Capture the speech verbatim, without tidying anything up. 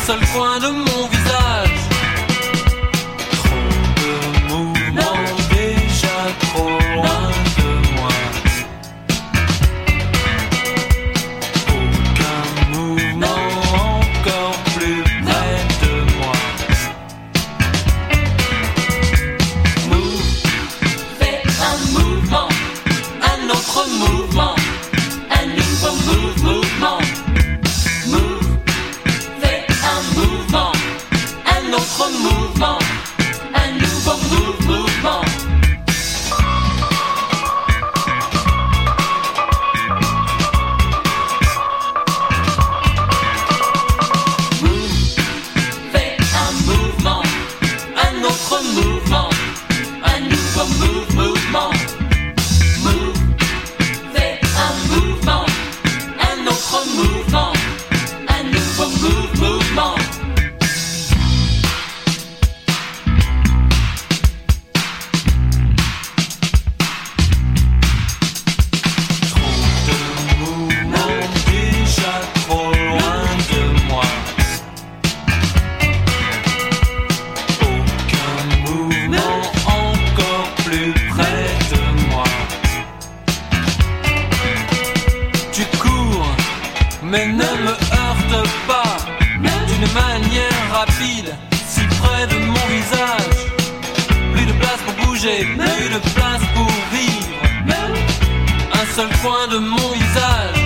seul coin de mon visage. Trop de mouvements, déjà trop loin de moi. Aucun mouvement, encore plus près de moi. Move, fais un mouvement, un autre mouvement, un nouveau move, mouvement. Move, fais un mouvement, un autre mouvement, un nouveau move, mouvement. Move, fais un mouvement, un autre mouvement, un nouveau move, mouvement. Move, fais un mouvement, un autre mouvement, un nouveau move, mouvement. Trop de mouvements, déjà trop loin de moi. Aucun mouvement, encore plus près de moi. Tu cours, mais ne me heurte pas d'une manière rapide, si près de mon visage. Plus de place pour bouger, plus de place pour vivre. Un seul coin de mon visage.